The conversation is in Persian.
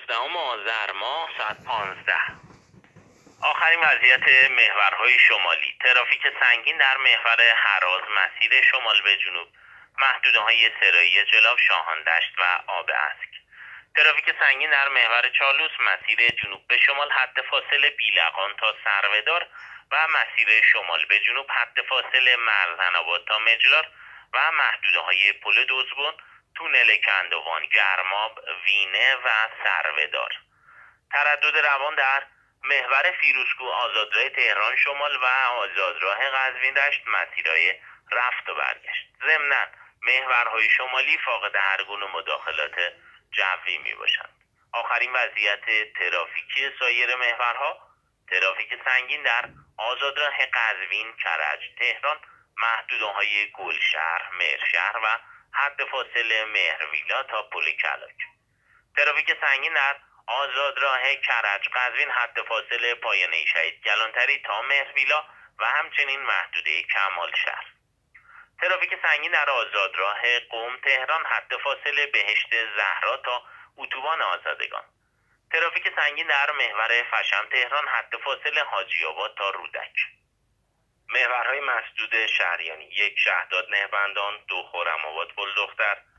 16 آذر ماه ساعت 15. آخرین وضعیت محورهای شمالی. ترافیک سنگین در محور هراز مسیر شمال به جنوب، محدوده‌های سرایی جلاب، شاهان دشت و آب اسک. ترافیک سنگین در محور چالوس مسیر جنوب به شمال، حد فاصله بیلقان تا سروه‌دار و مسیر شمال به جنوب، حد فاصله مرزن‌آباد تا مجلار و محدوده‌های پل دزبون، تونل کندوان، گرماب، وینه و سروه‌دار. تردد روان در محور فیروزکوه، آزادراه تهران شمال و آزادراه قزوین دشت، مسیرهای رفت و برگشت. ضمناً محورهای شمالی فاقد هر گونه مداخلات جوی می باشند. آخرین وضعیت ترافیکی سایر محورها. ترافیک سنگین در آزادراه قزوین، کرج، تهران، محدوده‌های گلشهر، مهرشهر و حد فاصله مهرویلا تا پل کلاک. ترافیک سنگین در آزادراه کرج قزوین، حد فاصله پایانه شهید کلانتری تا مهرویلا و همچنین محدوده کمال شهر. ترافیک سنگین در آزادراه قم تهران، حد فاصله بهشت زهرا تا اتوبان آزادگان. ترافیک سنگین در محور فشم تهران، حد فاصله حاجی آباد تا رودک. محورهای مسدود شهریانی: 1 شهداد نهبندان، 2 خرم‌آباد پل دختر،